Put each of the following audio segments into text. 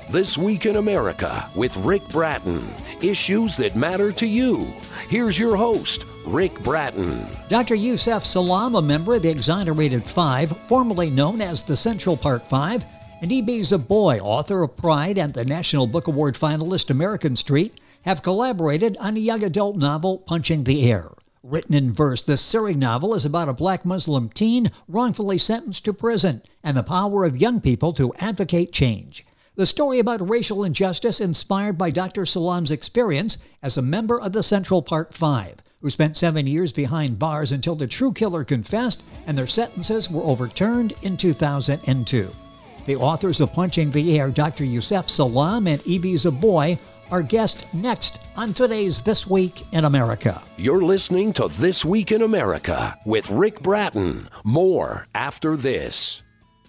This Week in America with Rick Bratton. Issues that matter to you. Here's your host, Rick Bratton. Dr. Yusef Salaam, a member of the Exonerated Five, formerly known as the Central Park Five, and E.B. Zeboy, author of Pride and the National Book Award finalist American Street, have collaborated on a young adult novel, Punching the Air. Written in verse, this searing novel is about a black Muslim teen wrongfully sentenced to prison and the power of young people to advocate change. The story about racial injustice inspired by Dr. Salaam's experience as a member of the Central Park Five, who spent 7 years behind bars until the true killer confessed and their sentences were overturned in 2002. The authors of Punching the Air, Dr. Yusef Salaam and E.B. Zeboy, are guests next on today's This Week in America. You're listening to This Week in America with Rick Bratton. More after this.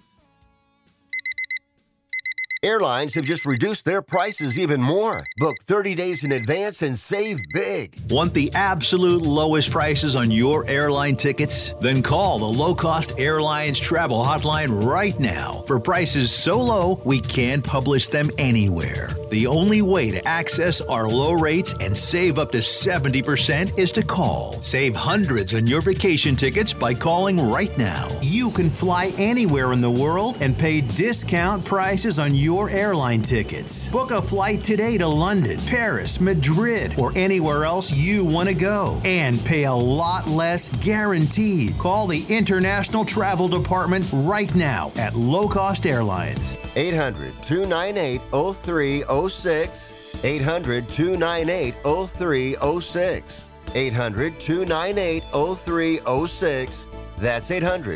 Airlines have just reduced their prices even more. Book 30 days in advance and save big. Want the absolute lowest prices on your airline tickets? Then call the Low Cost Airlines Travel Hotline right now for prices so low we can't publish them anywhere. The only way to access our low rates and save up to 70% is to call. Save hundreds on your vacation tickets by calling right now. You can fly anywhere in the world and pay discount prices on your airline tickets. Book a flight today to London, Paris, Madrid, or anywhere else you want to go and pay a lot less guaranteed. Call the International Travel Department right now at Low Cost Airlines. 800-298-0306. 800-298-0306. 800-298-0306. That's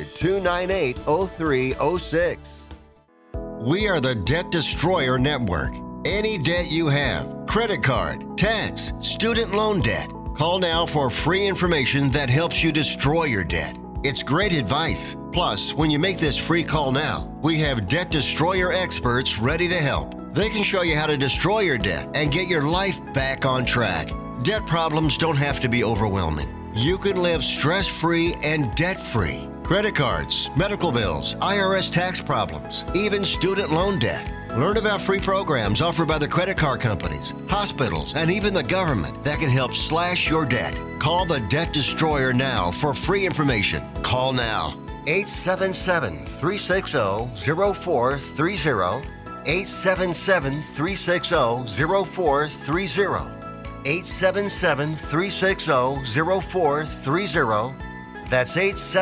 800-298-0306. We are the Debt Destroyer Network. Any debt you have, credit card, tax, student loan debt, call now for free information that helps you destroy your debt. It's great advice. Plus, when you make this free call now, we have Debt Destroyer experts ready to help. They can show you how to destroy your debt and get your life back on track. Debt problems don't have to be overwhelming. You can live stress-free and debt-free. Credit cards, medical bills, IRS tax problems, even student loan debt. Learn about free programs offered by the credit card companies, hospitals, and even the government that can help slash your debt. Call the Debt Destroyer now for free information. Call now. 877-360-0430. 877-360-0430. 877-360-0430. That's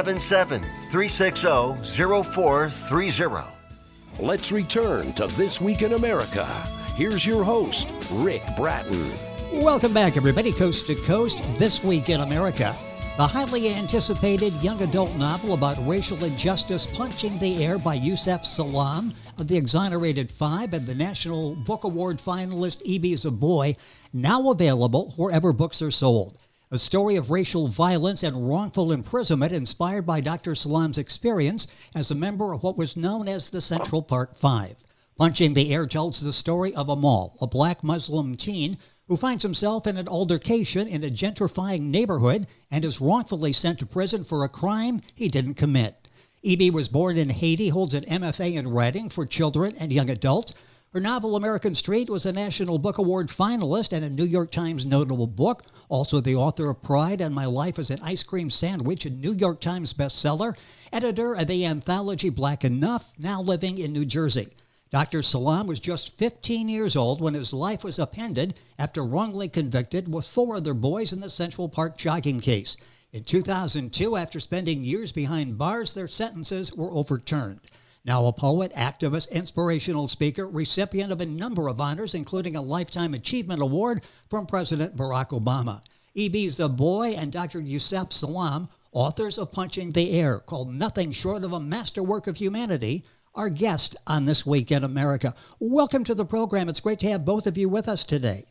877-360-0430. Let's return to This Week in America. Here's your host, Rick Bratton. Welcome back, everybody, coast to coast, This Week in America. The highly anticipated young adult novel about racial injustice, Punching the Air by Yusef Salaam of the Exonerated Five and the National Book Award finalist E.B. Zeboy, now available wherever books are sold. A story of racial violence and wrongful imprisonment inspired by Dr. Salaam's experience as a member of what was known as the Central Park Five. Punching the Air tells the story of Amal, a black Muslim teen who finds himself in an altercation in a gentrifying neighborhood and is wrongfully sent to prison for a crime he didn't commit. E.B. was born in Haiti, holds an MFA in writing for children and young adults. Her novel, American Street, was a National Book Award finalist and a New York Times notable book. Also the author of Pride and My Life as an Ice Cream Sandwich, a New York Times bestseller. Editor of the anthology Black Enough, now living in New Jersey. Dr. Salaam was just 15 years old when his life was upended after wrongly convicted with 4 other boys in the Central Park jogging case. In 2002, after spending years behind bars, their sentences were overturned. Now a poet, activist, inspirational speaker, recipient of a number of honors, including a Lifetime Achievement Award from President Barack Obama. E.B. Zeboy and Dr. Yusef Salaam, authors of Punching the Air, called nothing short of a masterwork of humanity, our guest on This Week in America. Welcome to the program. It's great to have both of you with us today.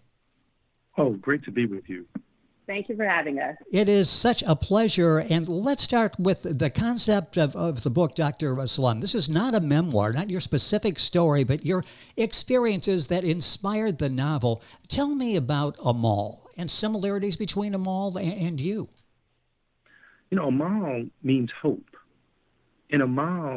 Oh, great to be with you. Thank you for having us. It is such a pleasure. And let's start with the concept of the book, Dr. Salaam. This is not a memoir, not your specific story, but your experiences that inspired the novel. Tell me about Amal and similarities between Amal and you. You know, Amal means hope. And Amal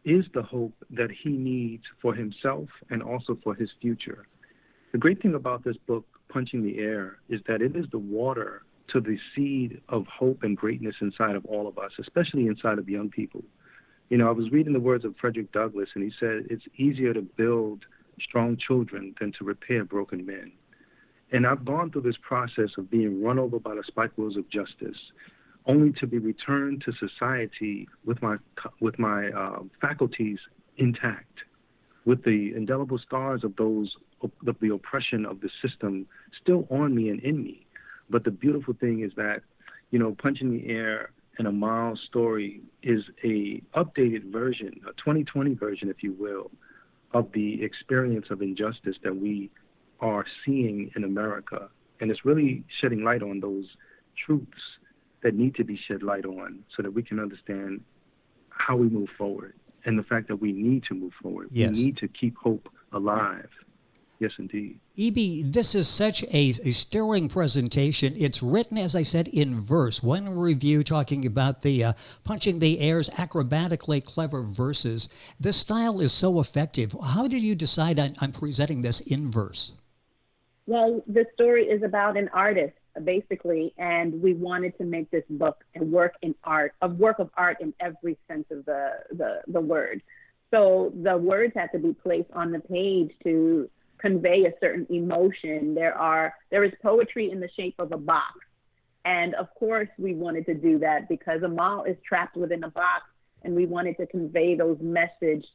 is the hope that he needs for himself and also for his future. The great thing about this book, Punching the Air, is that it is the water to the seed of hope and greatness inside of all of us, especially inside of young people. You know, I was reading the words of Frederick Douglass, and he said, it's easier to build strong children than to repair broken men. And I've gone through this process of being run over by the spike wheels of justice, only to be returned to society with my faculties intact, with the indelible scars of the oppression of the system still on me and in me. But the beautiful thing is that, you know, Punching the Air and Amal's story is a updated version, a 2020 version, if you will, of the experience of injustice that we are seeing in America. And it's really shedding light on those truths that need to be shed light on so that we can understand how we move forward and the fact that we need to move forward. Yes. We need to keep hope alive. Yes, indeed. E.B., this is such a stirring presentation. It's written, as I said, in verse. One review talking about the Punching the Air's acrobatically clever verses. This style is so effective. How did you decide on presenting this in verse? Well, the story is about an artist, basically, and we wanted to make this book a work of art in every sense of the word. So the words had to be placed on the page to convey a certain emotion. There is poetry in the shape of a box. And of course we wanted to do that because Amal is trapped within a box, and we wanted to convey those messages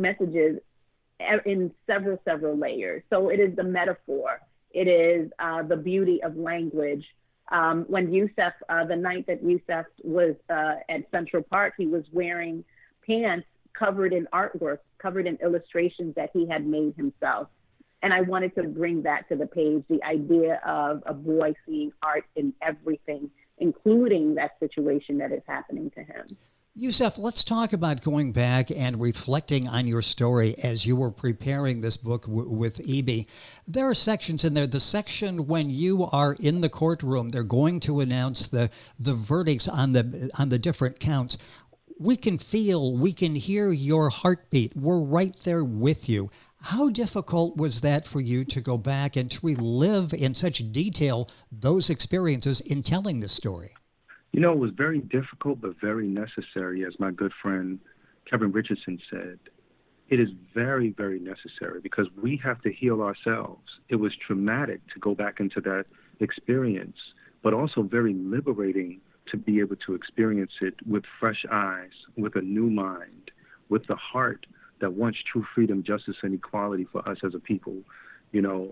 in several layers. So it is the metaphor. It is the beauty of language. When Yusef, the night that Yusef was at Central Park, he was wearing pants covered in artwork, covered in illustrations that he had made himself. And I wanted to bring that to the page, the idea of a boy seeing art in everything, including that situation that is happening to him. Yusef, let's talk about going back and reflecting on your story as you were preparing this book with E.B. There are sections in there. The section when you are in the courtroom, they're going to announce the verdicts on the different counts. We can feel, we can hear your heartbeat. We're right there with you. How difficult was that for you to go back and to relive in such detail those experiences in telling this story? You know, it was very difficult, but very necessary, as my good friend Kevin Richardson said. It is very, very necessary because we have to heal ourselves. It was traumatic to go back into that experience, but also very liberating to be able to experience it with fresh eyes, with a new mind, with the heart that wants true freedom, justice, and equality for us as a people, you know,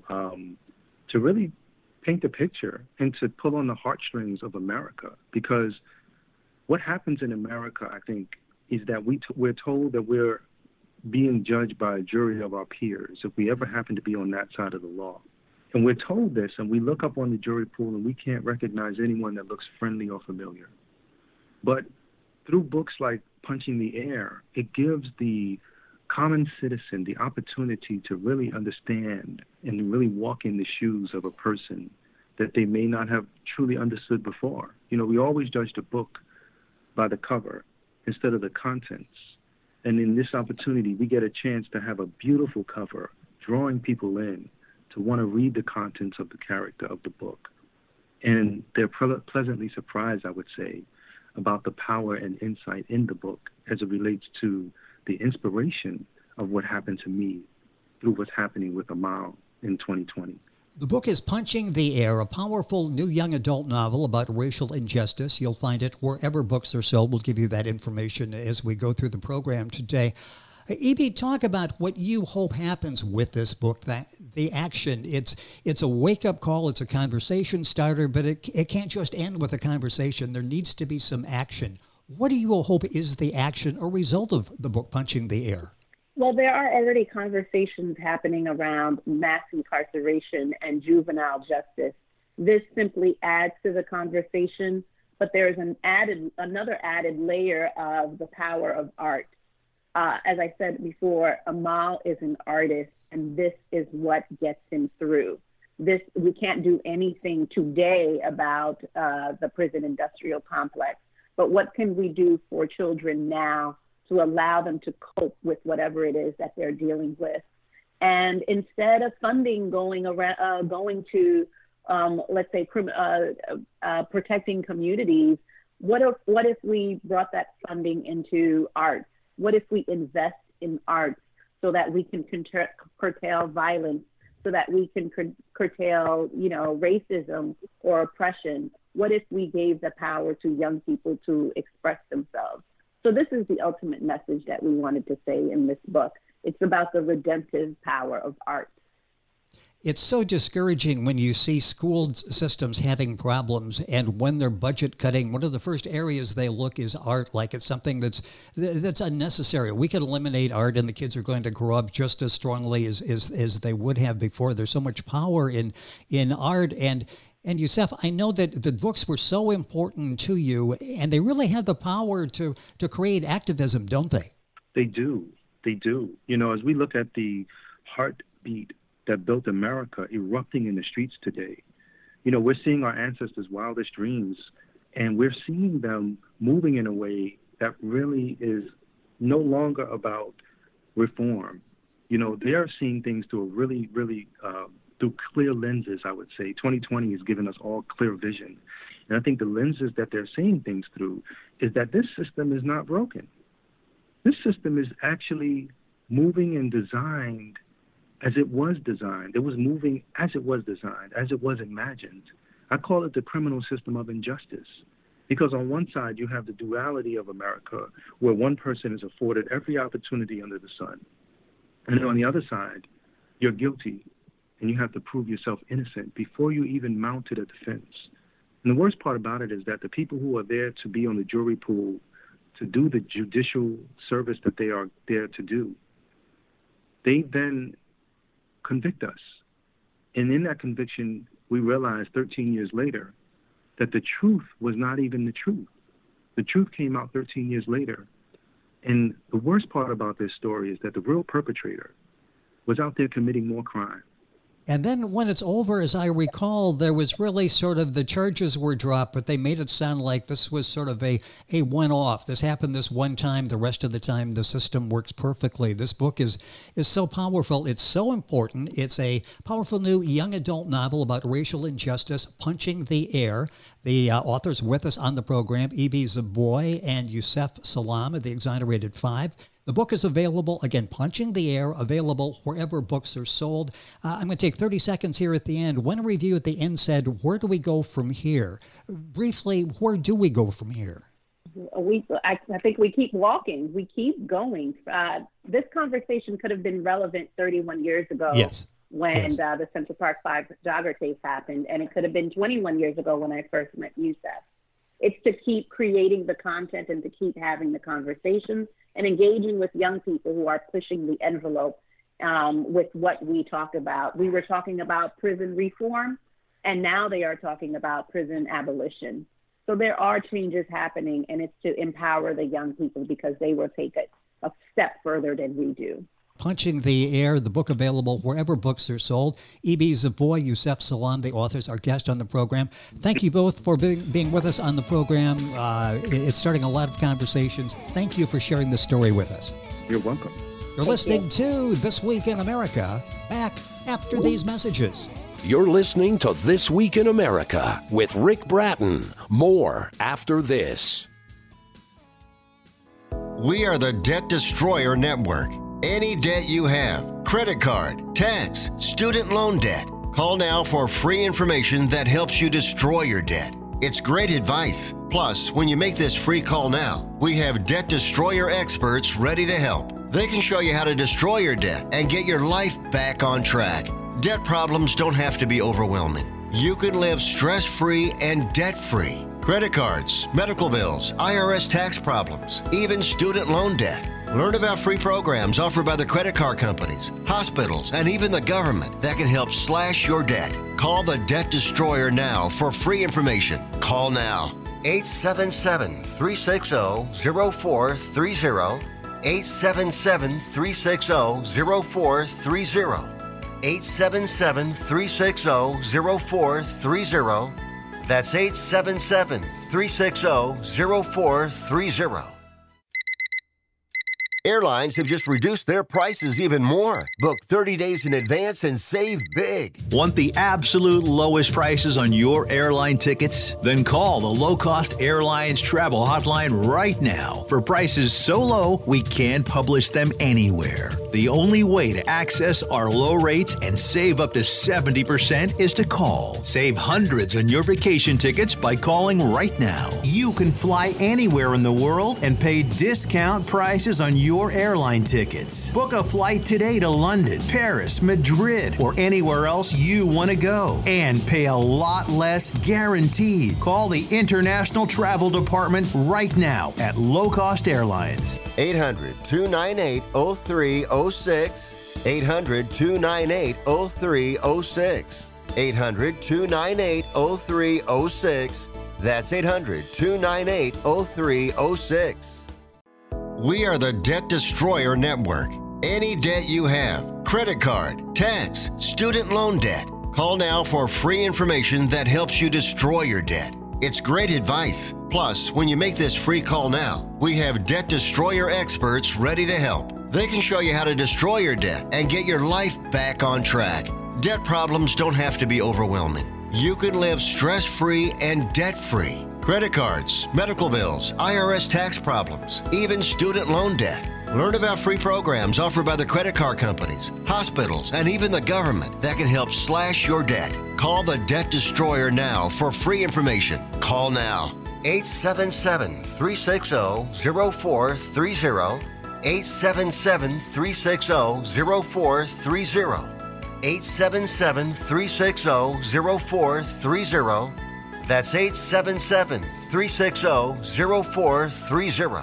to really paint the picture and to pull on the heartstrings of America. Because what happens in America, I think, is that we're told that we're being judged by a jury of our peers if we ever happen to be on that side of the law. And we're told this, and we look up on the jury pool and we can't recognize anyone that looks friendly or familiar. But through books like Punching the Air, it gives the common citizen the opportunity to really understand and really walk in the shoes of a person that they may not have truly understood before. You know, we always judge the book by the cover instead of the contents. And in this opportunity, we get a chance to have a beautiful cover, drawing people in to want to read the contents of the character of the book. And they're pleasantly surprised, I would say, about the power and insight in the book as it relates to the inspiration of what happened to me through what's happening with Amal in 2020. The book is Punching the Air, a powerful new young adult novel about racial injustice. You'll find it wherever books are sold. We'll give you that information as we go through the program today. E.B., talk about what you hope happens with this book, that the action. It's a wake-up call, it's a conversation starter, but it can't just end with a conversation. There needs to be some action. What do you hope is the action or result of the book Punching the Air? Well, there are already conversations happening around mass incarceration and juvenile justice. This simply adds to the conversation, but there's another added layer of the power of art. As I said before, Amal is an artist, and this is what gets him through. We can't do anything today about the prison industrial complex, but what can we do for children now to allow them to cope with whatever it is that they're dealing with. And instead of funding going to, let's say, protecting communities, what if we brought that funding into arts? What if we invest in arts so that we can curtail violence, so that we can curtail, racism or oppression? What if we gave the power to young people to express themselves? So this is the ultimate message that we wanted to say in this book. It's about the redemptive power of art. It's so discouraging when you see school systems having problems, and when they're budget cutting, one of the first areas they look is art, like it's something that's unnecessary. We could eliminate art and the kids are going to grow up just as strongly as they would have before. There's so much power in art. And Yusef, I know that the books were so important to you, and they really have the power to create activism, don't they? They do. They do. As we look at the heartbeat that built America erupting in the streets today, we're seeing our ancestors' wildest dreams, and we're seeing them moving in a way that really is no longer about reform. They're seeing things through a really, really through clear lenses, I would say. 2020 has given us all clear vision. And I think the lenses that they're seeing things through is that this system is not broken. This system is actually moving and designed as it was designed. It was moving as it was designed, as it was imagined. I call it the criminal system of injustice, because on one side you have the duality of America, where one person is afforded every opportunity under the sun. And on the other side, you're guilty, and you have to prove yourself innocent before you even mounted a defense. And the worst part about it is that the people who are there to be on the jury pool, to do the judicial service that they are there to do, they then convict us. And in that conviction, we realized 13 years later that the truth was not even the truth. The truth came out 13 years later. And the worst part about this story is that the real perpetrator was out there committing more crime. And then when it's over, as I recall, there was really sort of the charges were dropped, but they made it sound like this was sort of a one-off. This happened this one time. The rest of the time, the system works perfectly. This book is so powerful. It's so important. It's a powerful new young adult novel about racial injustice, Punching the Air. The authors with us on the program, Ibi Zoboi and Yusef Salaam of the Exonerated Five. The book is available, again, Punching the Air, available wherever books are sold. I'm going to take 30 seconds here at the end. One review at the end said, where do we go from here? Briefly, where do we go from here? I think we keep walking. We keep going. This conversation could have been relevant 31 years ago. Yes. When the Central Park 5 jogger case happened, and it could have been 21 years ago when I first met Yusef. It's to keep creating the content and to keep having the conversations and engaging with young people who are pushing the envelope with what we talk about. We were talking about prison reform, and now they are talking about prison abolition. So there are changes happening, and it's to empower the young people because they will take a step further than we do. Punching the Air, the book available wherever books are sold. Ibi Zoboi, Yusef Salaam, the authors, our guest on the program. Thank you both for being with us on the program. It's starting a lot of conversations. Thank you for sharing this story with us. You're welcome. You're listening to This Week in America. Back after these messages. You're listening to This Week in America with Rick Bratton. More after this. We are the Debt Destroyer Network. Any debt you have, credit card, tax, student loan debt, call now for free information that helps you destroy your debt. It's great advice. Plus, when you make this free call now, we have Debt Destroyer experts ready to help. They can show you how to destroy your debt and get your life back on track. Debt problems don't have to be overwhelming. You can live stress-free and debt-free. Credit cards, medical bills, IRS tax problems, even student loan debt. Learn about free programs offered by the credit card companies, hospitals, and even the government that can help slash your debt. Call the Debt Destroyer now for free information. Call now. 877-360-0430. 877-360-0430. 877-360-0430. That's 877-360-0430. Airlines have just reduced their prices even more. Book 30 days in advance and save big. Want the absolute lowest prices on your airline tickets? Then call the Low Cost Airlines Travel Hotline right now for prices so low we can't publish them anywhere. The only way to access our low rates and save up to 70% is to call. Save hundreds on your vacation tickets by calling right now. You can fly anywhere in the world and pay discount prices on your airline tickets. Book a flight today to London, Paris, Madrid, or anywhere else you want to go and pay a lot less guaranteed. Call the International Travel Department right now at Low Cost Airlines. 800-298-0306. 800-298-0306. 800-298-0306. That's 800-298-0306. We are the Debt Destroyer Network. Any debt you have, credit card, tax, student loan debt, call now for free information that helps you destroy your debt. It's great advice. Plus, when you make this free call now, we have Debt Destroyer experts ready to help. They can show you how to destroy your debt and get your life back on track. Debt problems don't have to be overwhelming. You can live stress-free and debt-free. Credit cards, medical bills, IRS tax problems, even student loan debt. Learn about free programs offered by the credit card companies, hospitals, and even the government that can help slash your debt. Call the Debt Destroyer now for free information. Call now. 877-360-0430. 877-360-0430. 877-360-0430. That's 877-360-0430.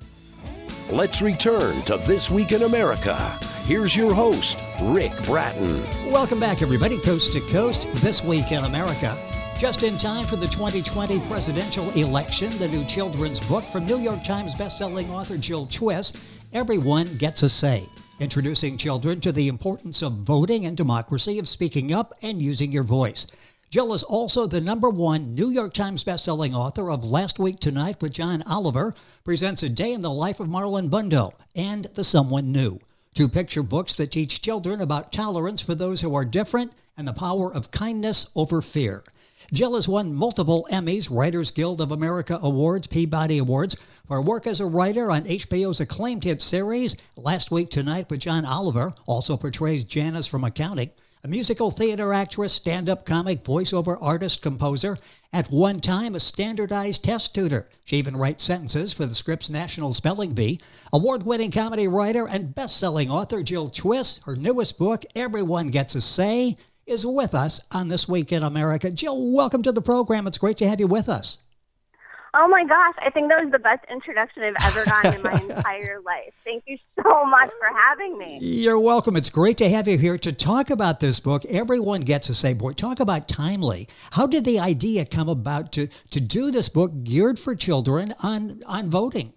Let's return to This Week in America. Here's your host, Rick Bratton. Welcome back, everybody, Coast to Coast, This Week in America. Just in time for the 2020 presidential election, the new children's book from New York Times bestselling author Jill Twiss, Everyone Gets a Say, introducing children to the importance of voting and democracy, of speaking up and using your voice. Jill is also the #1 New York Times bestselling author of Last Week Tonight with John Oliver, presents A Day in the Life of Marlon Bundo, and The Someone New, two picture books that teach children about tolerance for those who are different and the power of kindness over fear. Jill has won multiple Emmys, Writers Guild of America Awards, Peabody Awards, for her work as a writer on HBO's acclaimed hit series, Last Week Tonight with John Oliver, also portrays Janice from Accounting, a musical theater actress, stand-up comic, voiceover artist, composer, at one time a standardized test tutor. She even writes sentences for the Scripps National Spelling Bee. Award-winning comedy writer and best-selling author Jill Twiss, her newest book, Everyone Gets a Say, is with us on This Week in America. Jill, welcome to the program. It's great to have you with us. Oh my gosh, I think that was the best introduction I've ever gotten in my entire life. Thank you so much for having me. You're welcome. It's great to have you here to talk about this book, Everyone Gets a Say. Boy, talk about timely. How did the idea come about to do this book geared for children on voting?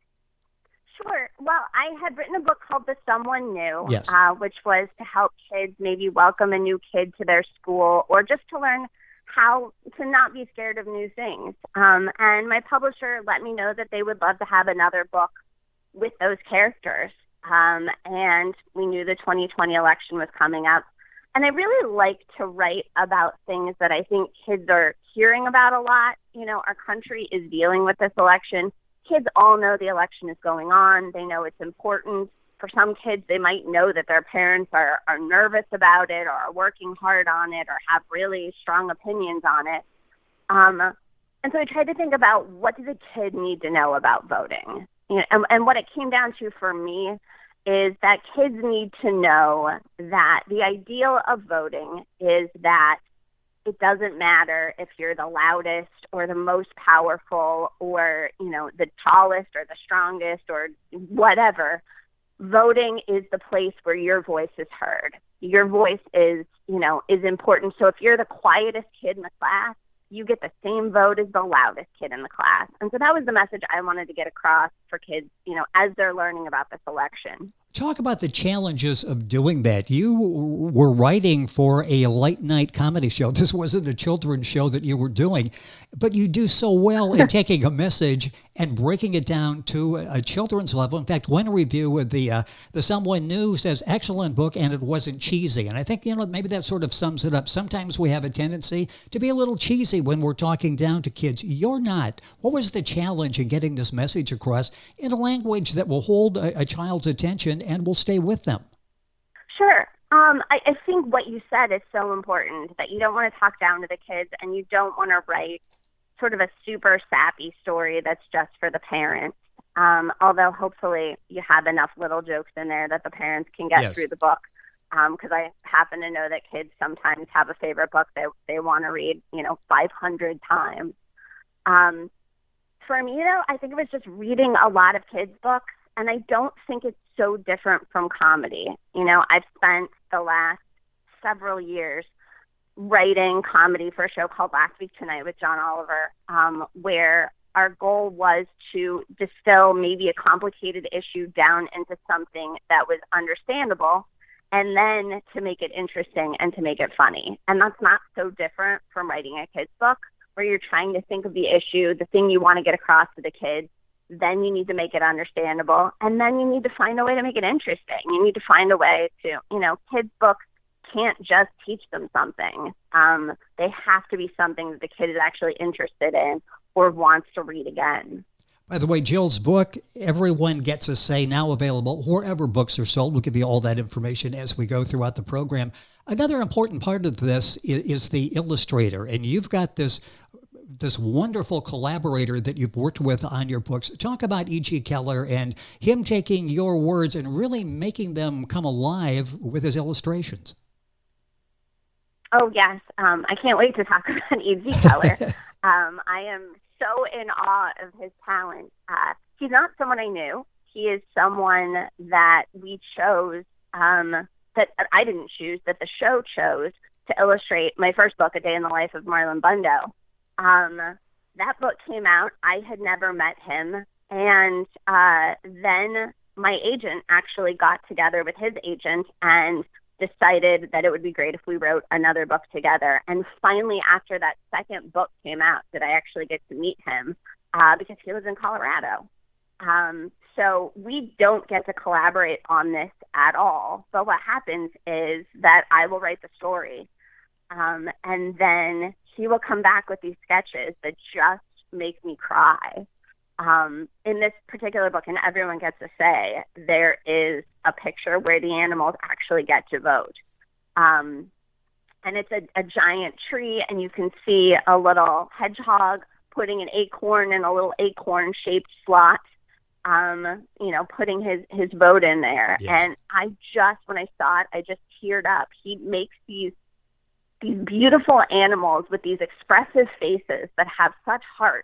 Sure. Well, I had written a book called The Someone New, yes. Which was to help kids maybe welcome a new kid to their school or just to learn how to not be scared of new things. And my publisher let me know that they would love to have another book with those characters. And we knew the 2020 election was coming up. And I really like to write about things that I think kids are hearing about a lot. You know, our country is dealing with this election. Kids all know the election is going on. They know it's important. For some kids, they might know that their parents are nervous about it or are working hard on it or have really strong opinions on it. And so I tried to think about what does a kid need to know about voting? You know, and what it came down to for me is that kids need to know that the ideal of voting is that it doesn't matter if you're the loudest or the most powerful or, you know, the tallest or the strongest or whatever. Voting is the place where your voice is heard. Your voice is important. So if you're the quietest kid in the class, you get the same vote as the loudest kid in the class. And so that was the message I wanted to get across for kids, you know, as they're learning about this election. Talk about the challenges of doing that. You were writing for a late night comedy show. This wasn't a children's show that you were doing, but you do so well in taking a message and breaking it down to a children's level. In fact, one review of the Someone New says, excellent book, and it wasn't cheesy. And I think, maybe that sort of sums it up. Sometimes we have a tendency to be a little cheesy when we're talking down to kids. You're not. What was the challenge in getting this message across in a language that will hold a child's attention and will stay with them? Sure. I think what you said is so important, that you don't want to talk down to the kids and you don't want to write sort of a super sappy story that's just for the parents. Although hopefully you have enough little jokes in there that the parents can get through the book. Because I happen to know that kids sometimes have a favorite book that they want to read, 500 times. For me, though, I think it was just reading a lot of kids' books, and I don't think it's so different from comedy. I've spent the last several years writing comedy for a show called Last Week Tonight with John Oliver, where our goal was to distill maybe a complicated issue down into something that was understandable, and then to make it interesting and to make it funny. And that's not so different from writing a kid's book, where you're trying to think of the issue, the thing you want to get across to the kids. Then you need to make it understandable, and then you need to find a way to make it interesting. You need to find a way to, kids' books can't just teach them something. They have to be something that the kid is actually interested in or wants to read again. By the way, Jill's book, Everyone Gets a Say, now available wherever books are sold. We'll give you all that information as we go throughout the program. Another important part of this is the illustrator, and you've got this wonderful collaborator that you've worked with on your books. Talk about E.G. Keller and him taking your words and really making them come alive with his illustrations. Oh, yes. I can't wait to talk about E.G. Keller. I am so in awe of his talent. He's not someone I knew. He is someone that we chose, that I didn't choose, that the show chose to illustrate my first book, A Day in the Life of Marlon Bundo. That book came out. I had never met him. And then my agent actually got together with his agent and decided that it would be great if we wrote another book together. And finally, after that second book came out, did I actually get to meet him because he lives in Colorado. So we don't get to collaborate on this at all. But what happens is that I will write the story, and then he will come back with these sketches that just make me cry. In this particular book, and Everyone Gets a Say, there is a picture where the animals actually get to vote. And it's a giant tree, and you can see a little hedgehog putting an acorn in a little acorn-shaped slot, putting his vote in there. Yes. And when I saw it, I just teared up. He makes these beautiful animals with these expressive faces that have such heart.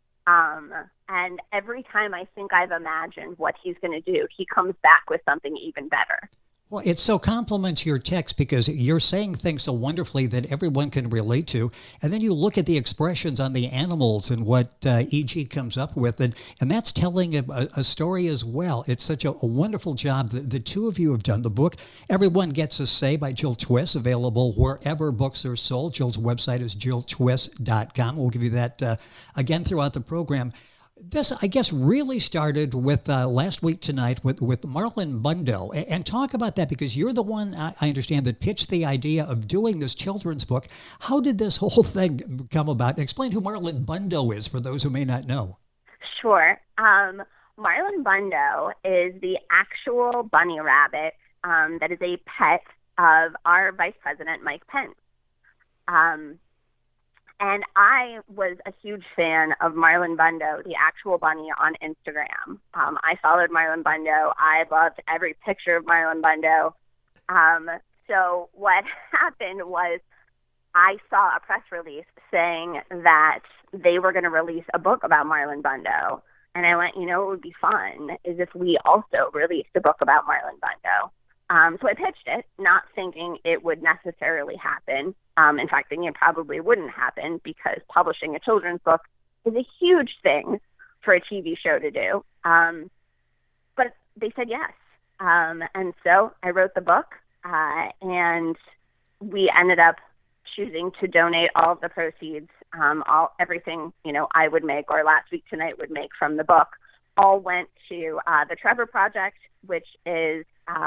And every time I think I've imagined what he's going to do, he comes back with something even better. Well, it so complements your text because you're saying things so wonderfully that everyone can relate to. And then you look at the expressions on the animals and what E.G. comes up with. And that's telling a story as well. It's such a wonderful job that the two of you have done. The book, Everyone Gets a Say by Jill Twiss, available wherever books are sold. Jill's website is jilltwiss.com. We'll give you that again throughout the program. This, I guess, really started with Last Week Tonight with Marlon Bundo. And talk about that, because you're the one, I understand, that pitched the idea of doing this children's book. How did this whole thing come about? Explain who Marlon Bundo is for those who may not know. Sure. Marlon Bundo is the actual bunny rabbit that is a pet of our Vice President, Mike Pence. And I was a huge fan of Marlon Bundo, the actual bunny, on Instagram. I followed Marlon Bundo. I loved every picture of Marlon Bundo. So what happened was I saw a press release saying that they were going to release a book about Marlon Bundo. And I went, what would be fun is if we also released a book about Marlon Bundo. So I pitched it, not thinking it would necessarily happen. In fact, thinking it probably wouldn't happen because publishing a children's book is a huge thing for a TV show to do. But they said yes. And so I wrote the book, and we ended up choosing to donate all of the proceeds Everything, I would make or Last Week Tonight would make from the book all went to the Trevor Project, which is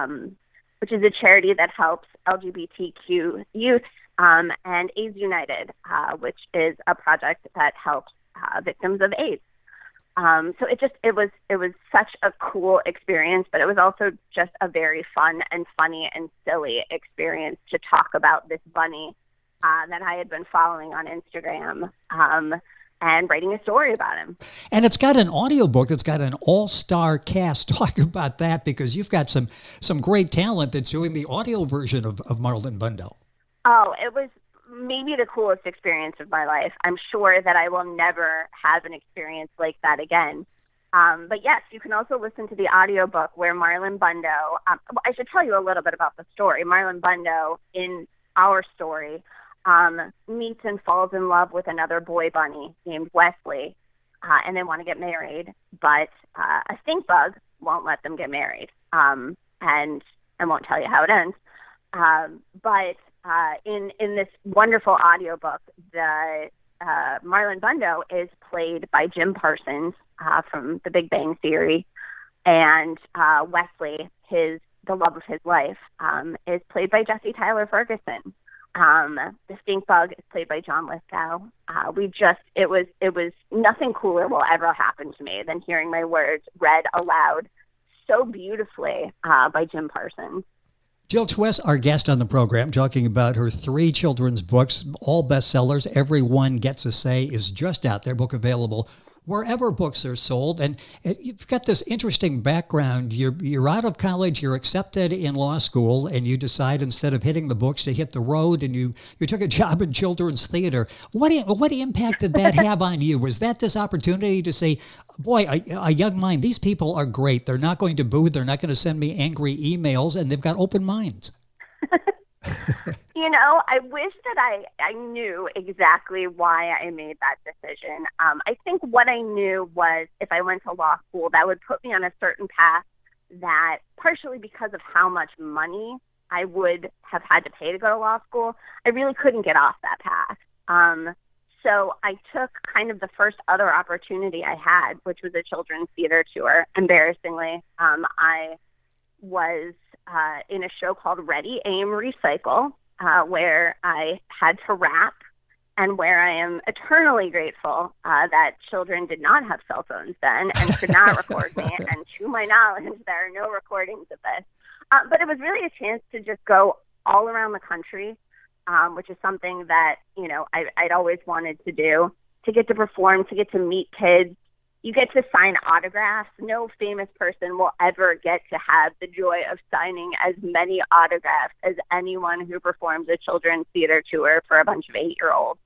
a charity that helps LGBTQ youth, and AIDS United, which is a project that helps victims of AIDS. So it was such a cool experience, but it was also just a very fun and funny and silly experience to talk about this bunny that I had been following on Instagram, and writing a story about him. And it's got an audiobook that's got an all-star cast. Talk about that, because you've got some great talent that's doing the audio version of Marlon Bundo. Oh, it was maybe the coolest experience of my life. I'm sure that I will never have an experience like that again. But yes, you can also listen to the audiobook where Marlon Bundo, I should tell you a little bit about the story. Marlon Bundo, in our story, meets and falls in love with another boy bunny named Wesley, and they want to get married, but a stink bug won't let them get married, and I won't tell you how it ends. But in this wonderful audiobook, the Marlon Bundo is played by Jim Parsons from The Big Bang Theory, and Wesley, the love of his life, is played by Jesse Tyler Ferguson. The stink bug is played by John Lithgow. It was nothing cooler will ever happen to me than hearing my words read aloud so beautifully by Jim Parsons. Jill Twiss, our guest on the program, talking about her 3 children's books, all bestsellers. Everyone Gets a Say is just out there, book available wherever books are sold. And you've got this interesting background. You're out of college, you're accepted in law school, and you decide, instead of hitting the books, to hit the road, and you took a job in children's theater. What impact did that have on you? Was that this opportunity to say, boy, a young mind, these people are great. They're not going to boo. They're not going to send me angry emails, and they've got open minds. I wish that I knew exactly why I made that decision. I think what I knew was if I went to law school, that would put me on a certain path that, partially because of how much money I would have had to pay to go to law school, I really couldn't get off that path. So I took kind of the first other opportunity I had, which was a children's theater tour. Embarrassingly, I was in a show called Ready, Aim, Recycle, where I had to rap, and where I am eternally grateful that children did not have cell phones then and could not record me. And to my knowledge, there are no recordings of this. But it was really a chance to just go all around the country, which is something that, I'd always wanted to do, to get to perform, to get to meet kids. You get to sign autographs. No famous person will ever get to have the joy of signing as many autographs as anyone who performs a children's theater tour for a bunch of 8-year-olds.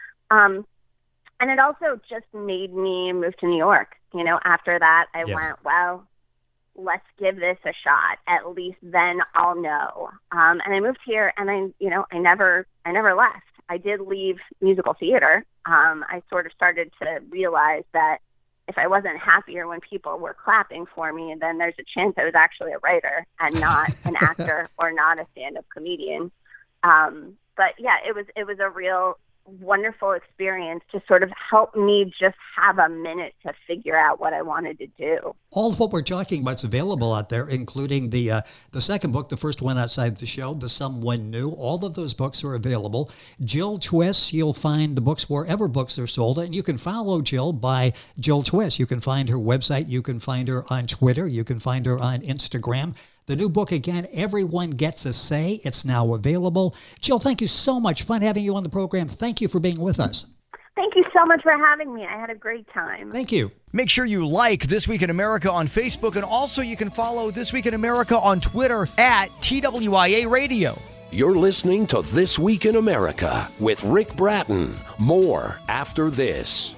And it also just made me move to New York. After that, I went, well, let's give this a shot. At least then I'll know. And I moved here, and I never left. I did leave musical theater. I sort of started to realize that if I wasn't happier when people were clapping for me, then there's a chance I was actually a writer and not an actor or not a stand-up comedian. But yeah, it was a real wonderful experience to sort of help me just have a minute to figure out what I wanted to do. All of what we're talking about is available out there, including the second book, the first one outside the show, The Someone New. All of those books are available. Jill Twiss, you'll find the books wherever books are sold, and you can follow Jill by Jill Twiss. You can find her website. You can find her on Twitter. You can find her on Instagram. The new book, again, Everyone Gets a Say. It's now available. Jill, thank you so much. Fun having you on the program. Thank you for being with us. Thank you so much for having me. I had a great time. Thank you. Make sure you like This Week in America on Facebook, and also you can follow This Week in America on Twitter at TWIA Radio. You're listening to This Week in America with Rick Bratton. More after this.